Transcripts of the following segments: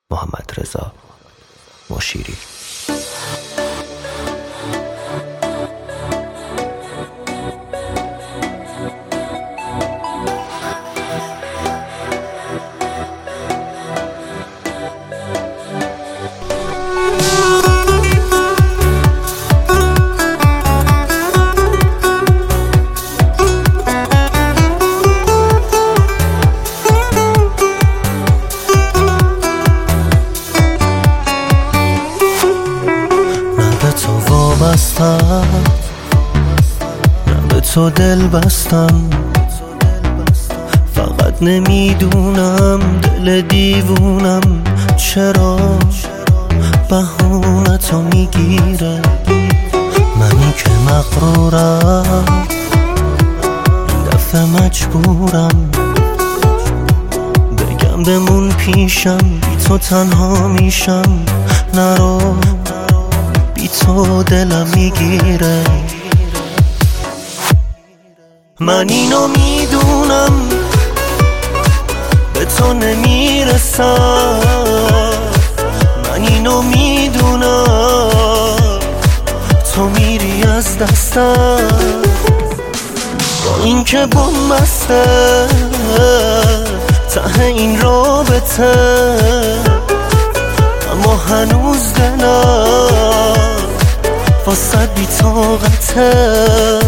محمدرضا مشیری. نه به تو دل بستم، فقط نمیدونم دل دیوونم چرا بهونتو میگیره. منی که مغرورم این دفعه مجبورم بگم بمون پیشم، بی تو تنها میشم، نرو بی تو دلم میگیره. من اینو میدونم به تو نمیرسم، من اینو میدونم تو میری از دستم. با این که بم بسته ته این رابطه، اما هنوز دلم واسه بی طاقته.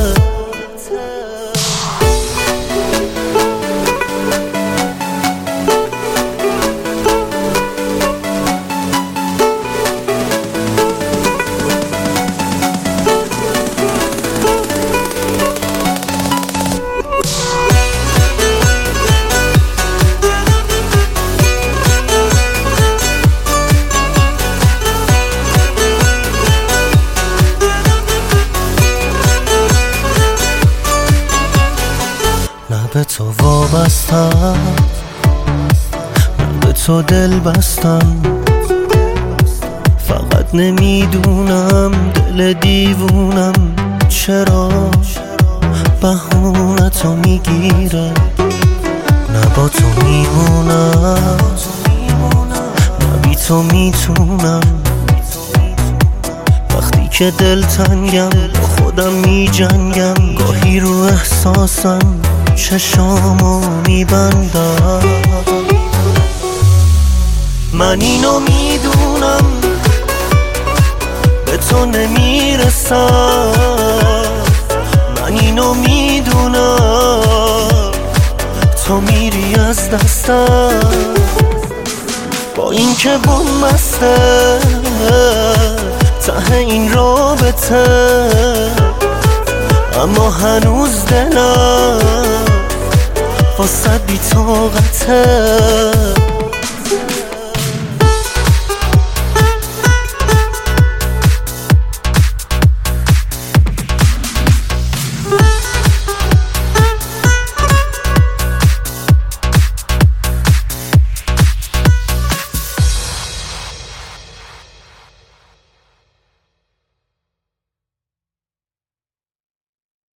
به تو وابستم، نه به تو دل بستم، فقط نمیدونم دل دیوونم چرا بهونتو میگیره. نه با تو میمونم، نه بی تو میتونم، وقتی که دل تنگم با خودم میجنگم، گاهی رو احساسم چشامو میبندم. من اینو میدونم به تو نمیرسم، من اینو میدونم تو میری از دستم. با این که بم بسته ته این رابطه، اما هنوز دلم واسه بی طاقته.